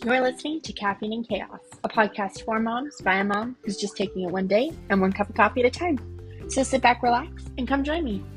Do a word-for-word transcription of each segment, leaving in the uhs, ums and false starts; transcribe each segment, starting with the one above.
You're listening to Caffeine and Chaos, a podcast for moms by a mom who's just taking it one day and one cup of coffee at a time. So sit back, relax, and come join me.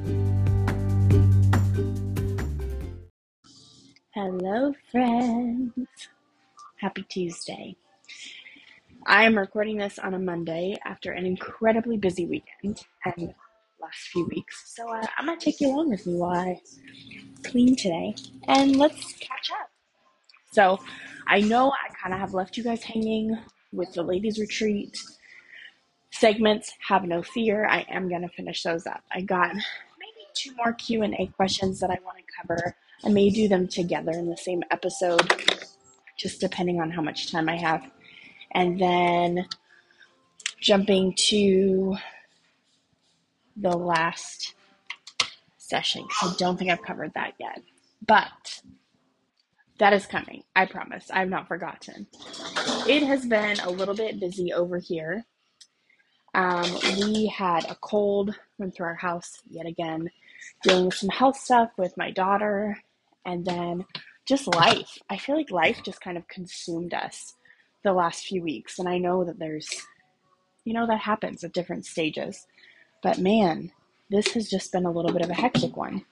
Hello, friends. Happy Tuesday. I am recording this on a Monday after an incredibly busy weekend and last few weeks. So uh, I'm going to take you along with me while I clean today, and let's catch up. So I know I kind of have left you guys hanging with the ladies retreat segments. Have no fear, I am going to finish those up. I got maybe two more Q and A questions that I want to cover. I may do them together in the same episode, just depending on how much time I have. And then jumping to the last session. I don't think I've covered that yet, but that is coming. I promise. I've not forgotten. It has been a little bit busy over here. Um, we had a cold run through our house yet again, dealing with some health stuff with my daughter, and then just life. I feel like life just kind of consumed us the last few weeks. And I know that there's, you know, that happens at different stages. But man, this has just been a little bit of a hectic one.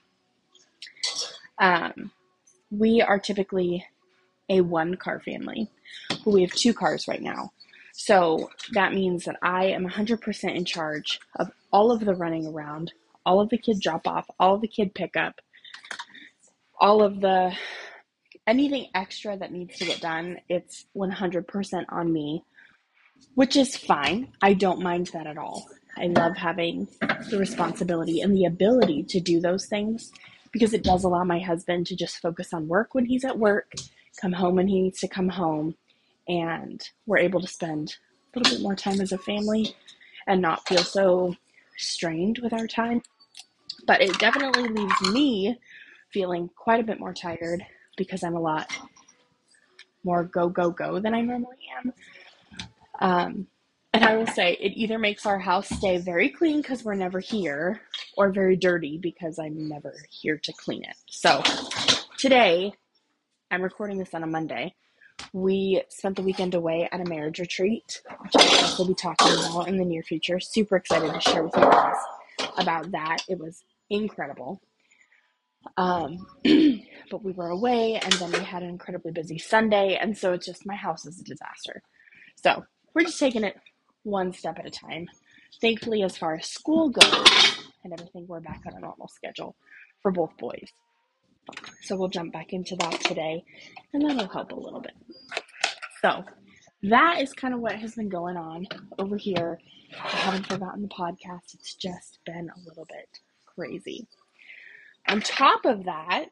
Um, we are typically a one-car family, but we have two cars right now. So that means that I am one hundred percent in charge of all of the running around, all of the kid drop-off, all of the kid pickup, all of the, anything extra that needs to get done, it's one hundred percent on me, which is fine. I don't mind that at all. I love having the responsibility and the ability to do those things because it does allow my husband to just focus on work when he's at work, come home when he needs to come home, and we're able to spend a little bit more time as a family and not feel so strained with our time. But it definitely leaves me feeling quite a bit more tired because I'm a lot more go, go, go than I normally am. Um, and I will say it either makes our house stay very clean because we're never here, or very dirty because I'm never here to clean it. So today, I'm recording this on a Monday. We spent the weekend away at a marriage retreat, which I will be talking about in the near future. Super excited to share with you guys about that. It was incredible. Um, but we were away, and then we had an incredibly busy Sunday, and so it's just, my house is a disaster. So we're just taking it one step at a time. Thankfully, as far as school goes and everything, we're back on a normal schedule for both boys. So we'll jump back into that today, and that'll help a little bit. So that is kind of what has been going on over here. I haven't forgotten the podcast. It's just been a little bit crazy. On top of that,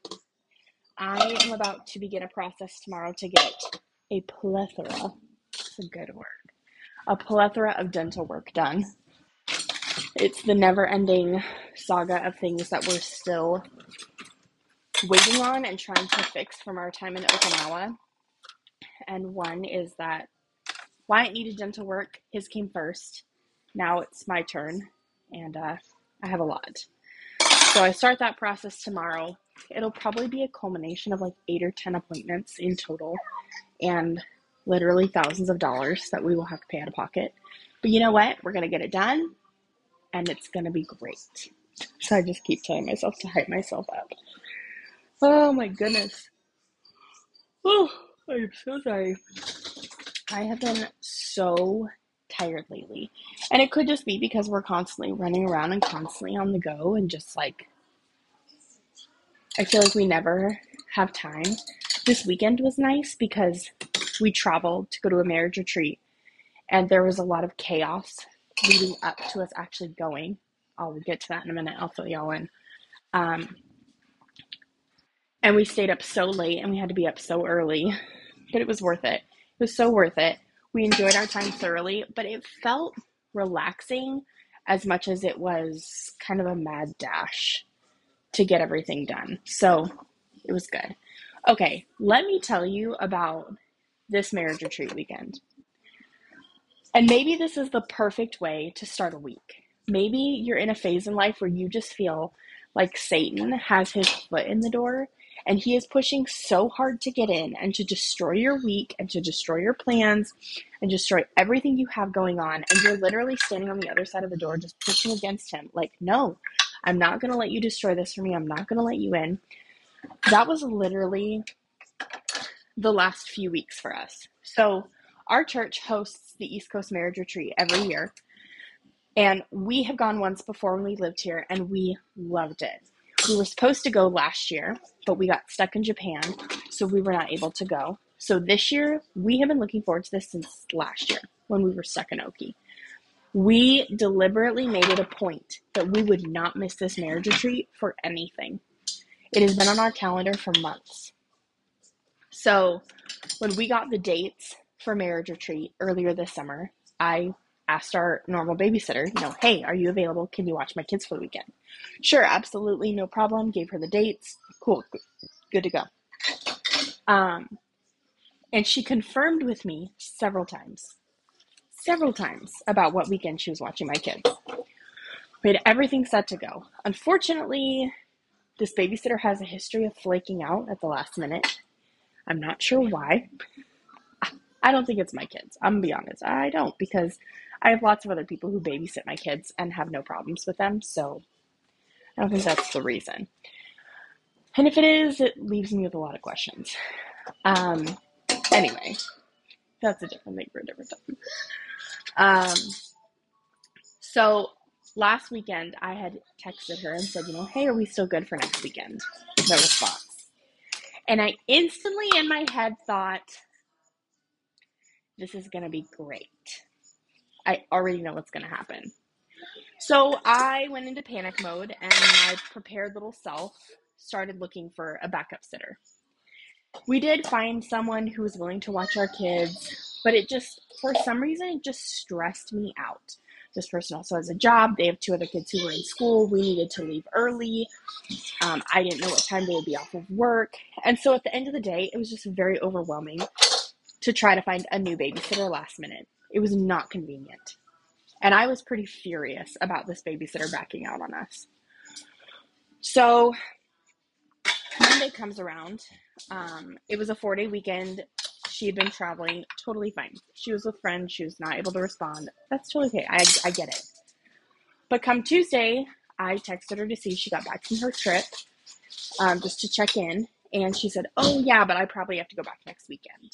I am about to begin a process tomorrow to get a plethora, that's a good word, a plethora of dental work done. It's the never-ending saga of things that we're still waiting on and trying to fix from our time in Okinawa. And one is that Wyatt needed dental work. His came first. Now it's my turn, and uh, I have a lot. So I start that process tomorrow. It'll probably be a culmination of like eight or ten appointments in total, and literally thousands of dollars that we will have to pay out of pocket. But you know what? We're going to get it done, and it's going to be great. So I just keep telling myself to hype myself up. Oh my goodness. Oh, I'm so sorry. I have been so tired lately. And it could just be because we're constantly running around and constantly on the go, and just like, I feel like we never have time. This weekend was nice because we traveled to go to a marriage retreat, and there was a lot of chaos leading up to us actually going. I'll get to that in a minute. I'll fill y'all in. Um, and we stayed up so late, and we had to be up so early, but it was worth it. It was so worth it. We enjoyed our time thoroughly, but it felt relaxing as much as it was kind of a mad dash to get everything done. So it was good. Okay, let me tell you about this marriage retreat weekend. And maybe this is the perfect way to start a week. Maybe you're in a phase in life where you just feel like Satan has his foot in the door, and he is pushing so hard to get in and to destroy your week and to destroy your plans and destroy everything you have going on. And you're literally standing on the other side of the door just pushing against him. Like, no, I'm not going to let you destroy this for me. I'm not going to let you in. That was literally the last few weeks for us. So our church hosts the East Coast Marriage Retreat every year. And we have gone once before when we lived here, and we loved it. We were supposed to go last year, but we got stuck in Japan, so we were not able to go. So this year, we have been looking forward to this since last year when we were stuck in Oki. We deliberately made it a point that we would not miss this marriage retreat for anything. It has been on our calendar for months. So when we got the dates for marriage retreat earlier this summer, I asked our normal babysitter, you know, hey, are you available? Can you watch my kids for the weekend? Sure, absolutely, no problem. Gave her the dates. Cool, good to go. Um, and she confirmed with me several times, several times about what weekend she was watching my kids. We had everything set to go. Unfortunately, this babysitter has a history of flaking out at the last minute. I'm not sure why. I don't think it's my kids. I'm going to be honest. I don't, because I have lots of other people who babysit my kids and have no problems with them. So I don't think that's the reason. And if it is, it leaves me with a lot of questions. Um, anyway, that's a different thing for a different time. Um, so last weekend I had texted her and said, you know, hey, are we still good for next weekend? No response. And I instantly in my head thought, this is going to be great. I already know what's going to happen. So I went into panic mode, and my prepared little self started looking for a backup sitter. We did find someone who was willing to watch our kids, but it just, for some reason, it just stressed me out. This person also has a job. They have two other kids who were in school. We needed to leave early. Um, I didn't know what time they would be off of work. And so at the end of the day, it was just very overwhelming to try to find a new babysitter last minute. It was not convenient. And I was pretty furious about this babysitter backing out on us. So Monday comes around. Um, it was a four-day weekend. She had been traveling. Totally fine. She was with friends. She was not able to respond. That's totally okay. I, I get it. But come Tuesday, I texted her to see if she got back from her trip, um, just to check in. And she said, oh, yeah, but I probably have to go back next weekend.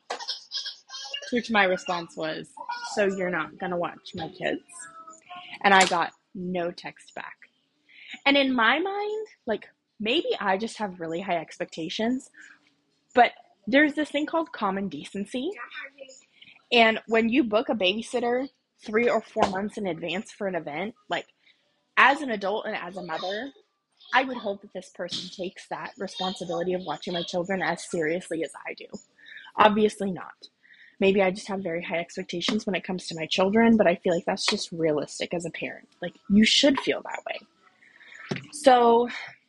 To which my response was, so you're not going to watch my kids? And I got no text back. And in my mind, like, maybe I just have really high expectations, but there's this thing called common decency. And when you book a babysitter three or four months in advance for an event, like, as an adult and as a mother, I would hope that this person takes that responsibility of watching my children as seriously as I do. Obviously not. Maybe I just have very high expectations when it comes to my children, but I feel like that's just realistic as a parent. Like, you should feel that way. So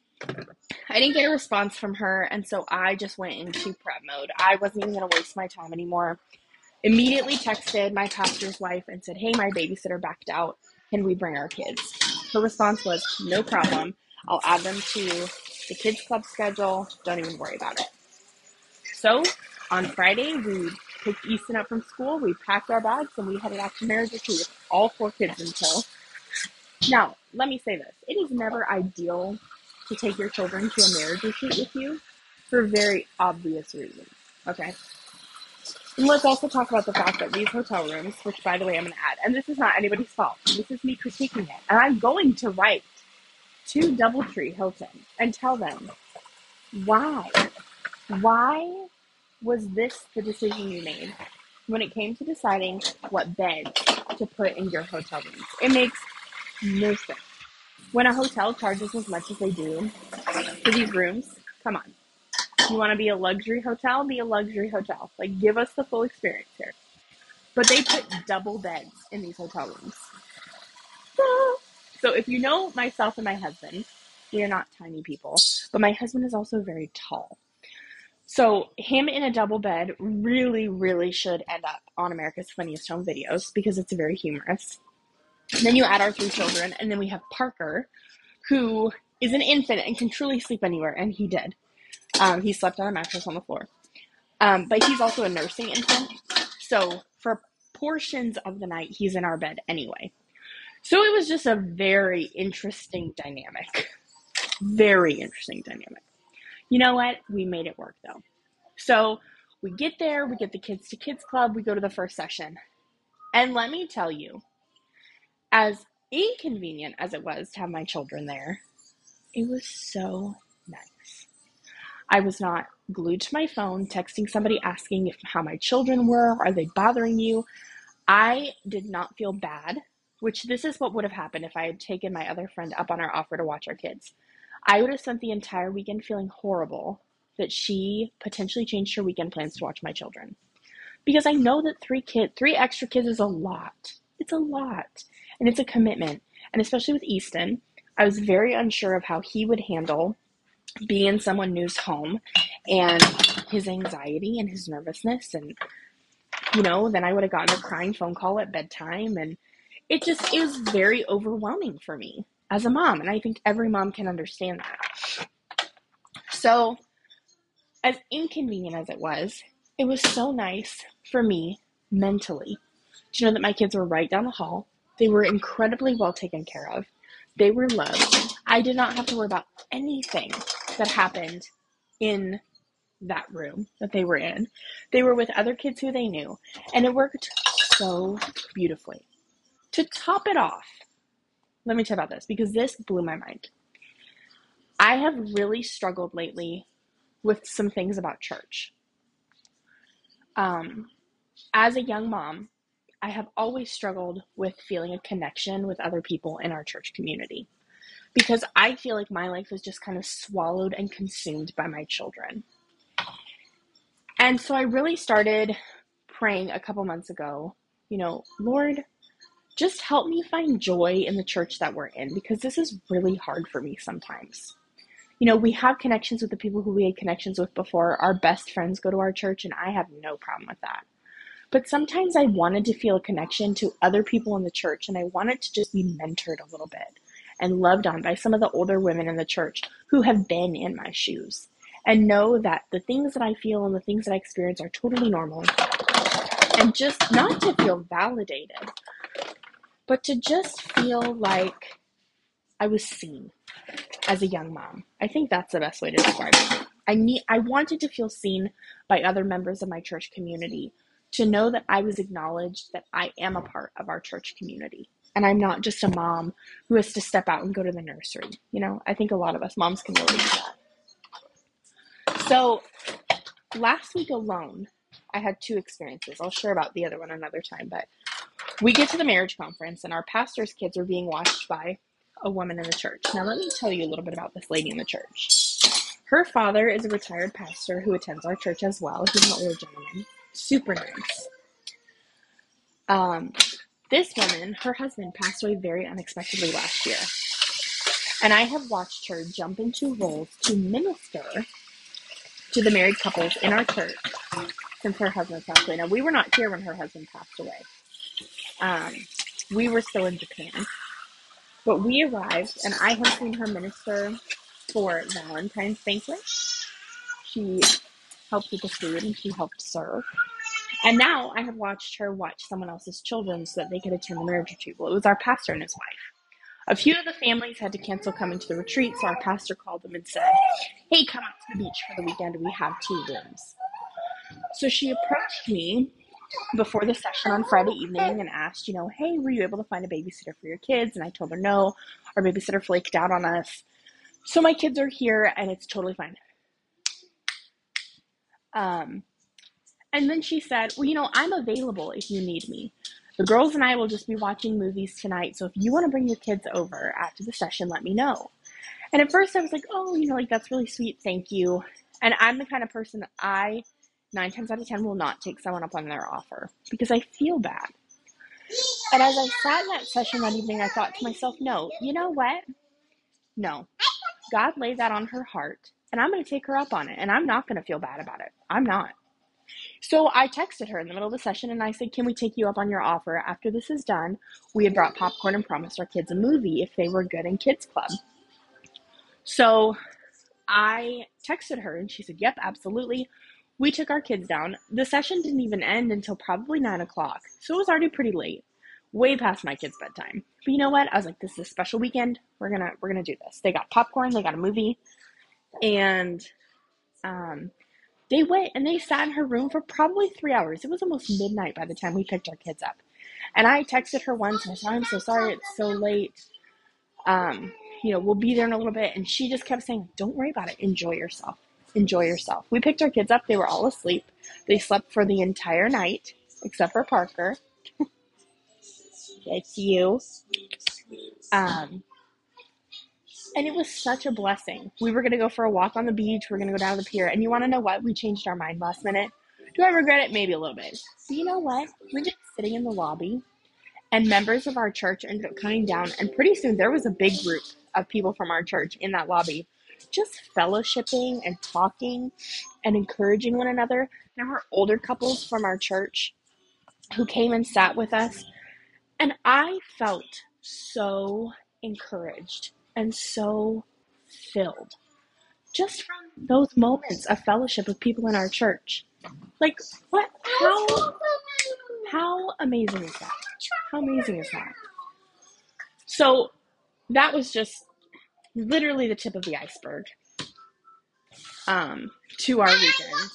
I didn't get a response from her, and so I just went into prep mode. I wasn't even going to waste my time anymore. Immediately texted my pastor's wife and said, hey, my babysitter backed out. Can we bring our kids? Her response was, no problem. I'll add them to the kids club schedule. Don't even worry about it. So on Friday, we picked Easton up from school. We packed our bags and we headed out to marriage retreat with all four kids in tow. Now, let me say this. It is never ideal to take your children to a marriage retreat with you for very obvious reasons, okay? And let's also talk about the fact that these hotel rooms, which, by the way, I'm going to add, and this is not anybody's fault. This is me critiquing it. And I'm going to write to Doubletree Hilton and tell them, why? Why was this the decision you made when it came to deciding what beds to put in your hotel rooms? It makes no sense. When a hotel charges as much as they do for these rooms, come on. You want to be a luxury hotel? Be a luxury hotel. Like, give us the full experience here. But they put double beds in these hotel rooms. So if you know myself and my husband, we are not tiny people, but my husband is also very tall. So him in a double bed really, really should end up on America's Funniest Home Videos because it's very humorous. And then you add our three children, and then we have Parker, who is an infant and can truly sleep anywhere, and he did. Um, he slept on a mattress on the floor. Um, but he's also a nursing infant, so for portions of the night, he's in our bed anyway. So it was just a very interesting dynamic. Very interesting dynamic. You know what? We made it work, though. So we get there, we get the kids to kids club, we go to the first session. And let me tell you, as inconvenient as it was to have my children there, it was so nice. I was not glued to my phone, texting somebody asking if how my children were. Are they bothering you? I did not feel bad, which this is what would have happened if I had taken my other friend up on our offer to watch our kids. I would have spent the entire weekend feeling horrible that she potentially changed her weekend plans to watch my children. Because I know that three kids, three extra kids is a lot. It's a lot. And it's a commitment. And especially with Easton, I was very unsure of how he would handle being in someone new's home and his anxiety and his nervousness. And, you know, then I would have gotten a crying phone call at bedtime. And it just is very overwhelming for me as a mom. And I think every mom can understand that. So as inconvenient as it was, it was so nice for me mentally to know that my kids were right down the hall. They were incredibly well taken care of. They were loved. I did not have to worry about anything that happened in that room that they were in. They were with other kids who they knew, and it worked so beautifully. To top it off, let me tell you about this, because this blew my mind. I have really struggled lately with some things about church. Um, as a young mom, I have always struggled with feeling a connection with other people in our church community, because I feel like my life was just kind of swallowed and consumed by my children. And so I really started praying a couple months ago, you know, Lord, just help me find joy in the church that we're in, because this is really hard for me sometimes. You know, we have connections with the people who we had connections with before. Our best friends go to our church, and I have no problem with that. But sometimes I wanted to feel a connection to other people in the church, and I wanted to just be mentored a little bit and loved on by some of the older women in the church who have been in my shoes and know that the things that I feel and the things that I experience are totally normal. And just not to feel validated, but to just feel like I was seen as a young mom. I think that's the best way to describe it. I need, I wanted to feel seen by other members of my church community, to know that I was acknowledged, that I am a part of our church community. And I'm not just a mom who has to step out and go to the nursery. You know, I think a lot of us moms can relate to that. So last week alone, I had two experiences. I'll share about the other one another time, but we get to the marriage conference and our pastor's kids are being watched by a woman in the church. Now, let me tell you a little bit about this lady in the church. Her father is a retired pastor who attends our church as well. He's an older gentleman. Super nice. Um, this woman, her husband passed away very unexpectedly last year. And I have watched her jump into roles to minister to the married couples in our church since her husband passed away. Now, we were not here when her husband passed away. Um, we were still in Japan. But we arrived, and I have seen her minister for Valentine's banquet. She helped with the food, and she helped serve. And now I have watched her watch someone else's children so that they could attend the marriage retreat. Well, it was our pastor and his wife. A few of the families had to cancel coming to the retreat, so our pastor called them and said, hey, come out to the beach for the weekend. We have two rooms. So she approached me before the session on Friday evening and asked, you know, hey, were you able to find a babysitter for your kids? And I told her no, our babysitter flaked out on us. So my kids are here and it's totally fine. Um, and then she said, well, you know, I'm available if you need me. The girls and I will just be watching movies tonight. So if you want to bring your kids over after the session, let me know. And at first I was like, oh, you know, like that's really sweet. Thank you. And I'm the kind of person that I nine times out of ten will not take someone up on their offer because I feel bad. And as I sat in that session that evening, I thought to myself, no, you know what? No, God laid that on her heart and I'm going to take her up on it. And I'm not going to feel bad about it. I'm not. So I texted her in the middle of the session and I said, can we take you up on your offer? After this is done, we had brought popcorn and promised our kids a movie if they were good in kids club. So I texted her and she said, yep, absolutely. We took our kids down. The session didn't even end until probably nine o'clock. So it was already pretty late, way past my kids' bedtime. But you know what? I was like, this is a special weekend. We're gonna we're gonna do this. They got popcorn, they got a movie, and um, they went and they sat in her room for probably three hours. It was almost midnight by the time we picked our kids up. And I texted her once and I said, I'm so sorry, it's so late. Um, you know, we'll be there in a little bit. And she just kept saying, don't worry about it. Enjoy yourself. Enjoy yourself. We picked our kids up. They were all asleep. They slept for the entire night, except for Parker. It's you. Um, and it was such a blessing. We were going to go for a walk on the beach. We are going to go down to the pier. And you want to know what? We changed our mind last minute. Do I regret it? Maybe a little bit. But you know what? We're just sitting in the lobby. And members of our church ended up coming down. And pretty soon there was a big group of people from our church in that lobby, just fellowshipping and talking and encouraging one another. There were older couples from our church who came and sat with us. And I felt so encouraged and so filled just from those moments of fellowship with people in our church. Like, what? How, how amazing is that? How amazing is that? So that was just literally the tip of the iceberg um, to our weekend.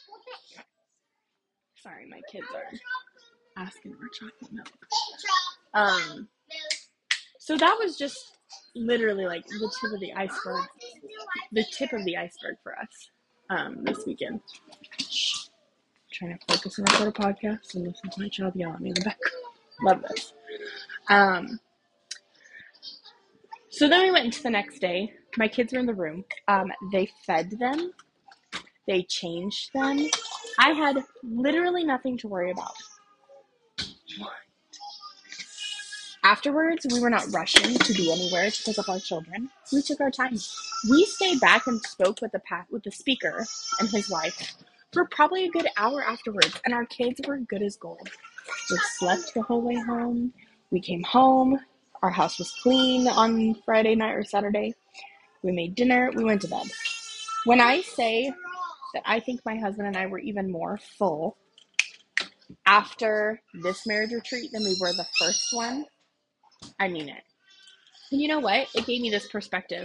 Sorry, my kids are asking for chocolate milk. Um, so that was just literally like the tip of the iceberg, the tip of the iceberg for us um, this weekend. Shh. Trying to focus and record a podcast and listen to my child yell at me in the background. Love this. Um, so then we went into the next day. My kids were in the room. Um, they fed them. They changed them. I had literally nothing to worry about. What? Afterwards, we were not rushing to be anywhere to pick up our children. We took our time. We stayed back and spoke with the pa- with the speaker and his wife for probably a good hour afterwards, and our kids were good as gold. We slept the whole way home. We came home. Our house was clean on Friday night or Saturday. We made dinner. We went to bed. When I say that I think my husband and I were even more full after this marriage retreat than we were the first one, I mean it. And you know what? It gave me this perspective.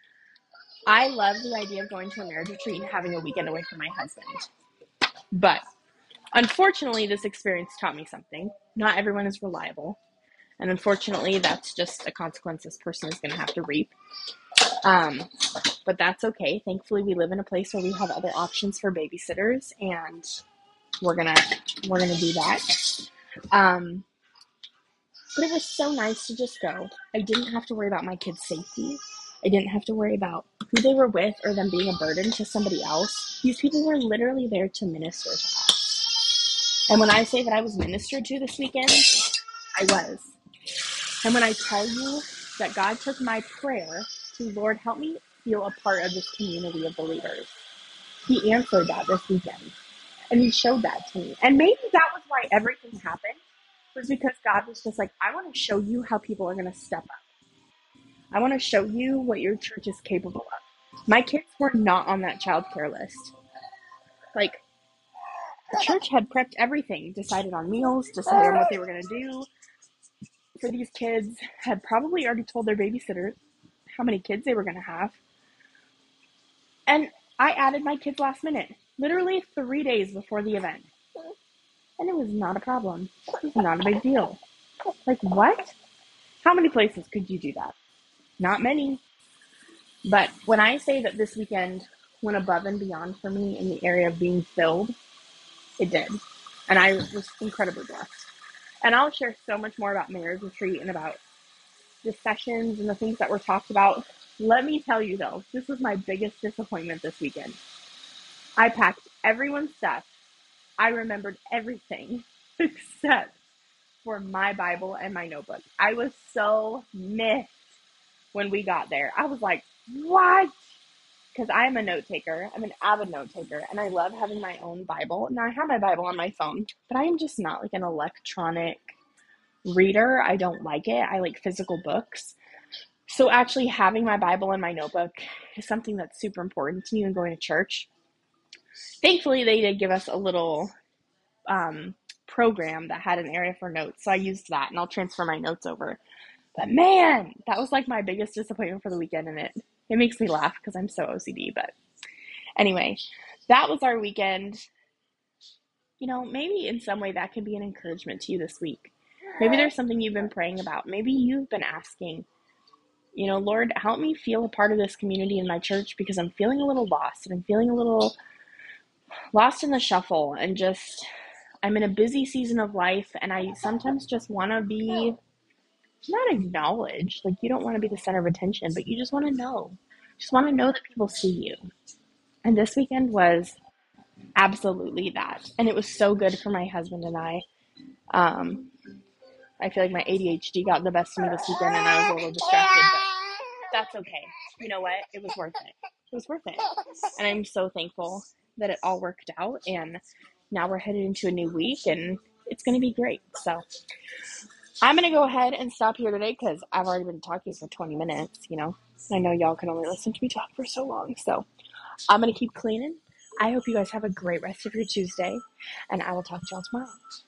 I love the idea of going to a marriage retreat and having a weekend away from my husband. But unfortunately, this experience taught me something. Not everyone is reliable. And unfortunately, that's just a consequence this person is going to have to reap. Um, but that's okay. Thankfully, we live in a place where we have other options for babysitters, and we're gonna we're gonna do that. Um, but it was so nice to just go. I didn't have to worry about my kids' safety. I didn't have to worry about who they were with or them being a burden to somebody else. These people were literally there to minister to us. And when I say that I was ministered to this weekend, I was. And when I tell you that God took my prayer to, Lord, help me feel a part of this community of believers, He answered that this weekend. And He showed that to me. And maybe that was why everything happened, was because God was just like, I want to show you how people are going to step up. I want to show you what your church is capable of. My kids were not on that childcare list. Like, the church had prepped everything, decided on meals, decided on what they were going to do for these kids, had probably already told their babysitter how many kids they were going to have. And I added my kids last minute, literally three days before the event. And it was not a problem. It was not a big deal. Like, what? How many places could you do that? Not many. But when I say that this weekend went above and beyond for me in the area of being filled, it did. And I was incredibly blessed. And I'll share so much more about marriage retreat and about the sessions and the things that were talked about. Let me tell you, though, this was my biggest disappointment this weekend. I packed everyone's stuff. I remembered everything except for my Bible and my notebook. I was so miffed when we got there. I was like, what? Because I'm a note taker. I'm an avid note taker, and I love having my own Bible. Now, I have my Bible on my phone, but I am just not like an electronic reader. I don't like it. I like physical books. So actually having my Bible and my notebook is something that's super important to me when going to church. Thankfully, they did give us a little um, program that had an area for notes. So I used that and I'll transfer my notes over. But man, that was like my biggest disappointment for the weekend, and it, it makes me laugh because I'm so O C D. But anyway, that was our weekend. You know, maybe in some way that can be an encouragement to you this week. Maybe there's something you've been praying about. Maybe you've been asking, you know, Lord, help me feel a part of this community in my church because I'm feeling a little lost and I'm feeling a little lost in the shuffle and just, I'm in a busy season of life and I sometimes just want to be not acknowledged. Like, you don't want to be the center of attention, but you just want to know. Just want to know that people see you. And this weekend was absolutely that. And it was so good for my husband and I. Um, I feel like my A D H D got the best of me this weekend and I was a little distracted, but that's okay. You know what? It was worth it. It was worth it. And I'm so thankful that it all worked out. And now we're headed into a new week and it's going to be great. So I'm going to go ahead and stop here today because I've already been talking for twenty minutes, you know. I know y'all can only listen to me talk for so long. So I'm going to keep cleaning. I hope you guys have a great rest of your Tuesday, and I will talk to y'all tomorrow.